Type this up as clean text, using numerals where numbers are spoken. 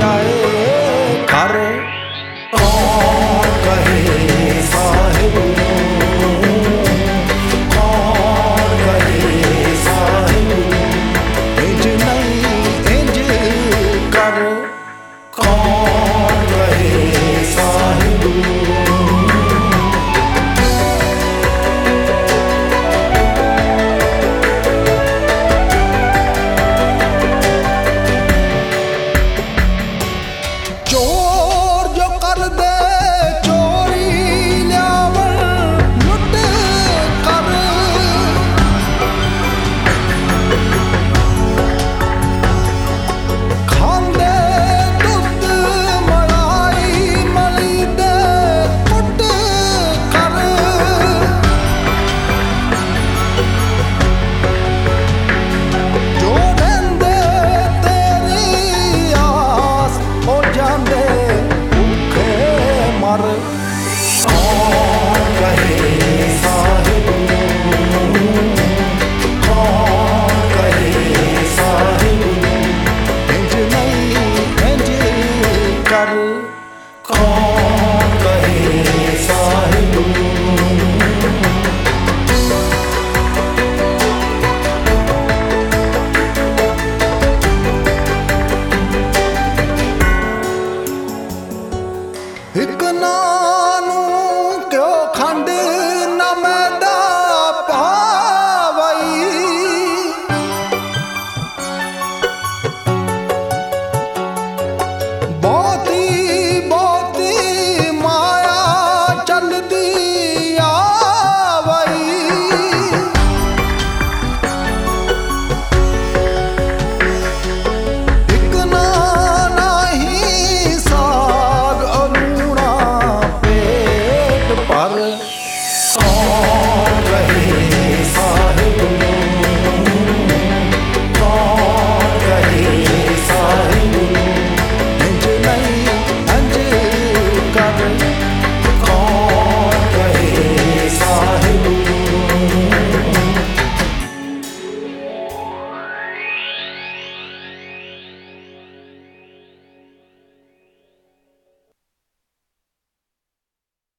जाए घर। कौन कहे साहिब, कौन कहे साहिब, इंज नहीं इंज कर। कौन कहे साहिब। चोर जो कर दे चोरी लियावन लुट कर। खांदे दुध मलाई मली दे कुट कर। जो रहिंदे तेरी आस हो जांदे भुखे मर। कौन कहे साहिब, कौन कहे साहिब, इंज नहीं इंज कर। कौन कहे साहिब। एक ना